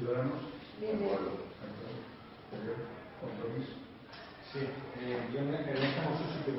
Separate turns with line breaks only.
Ciudadanos.
Bien, bien.
Compromiso.
Sí, yo en este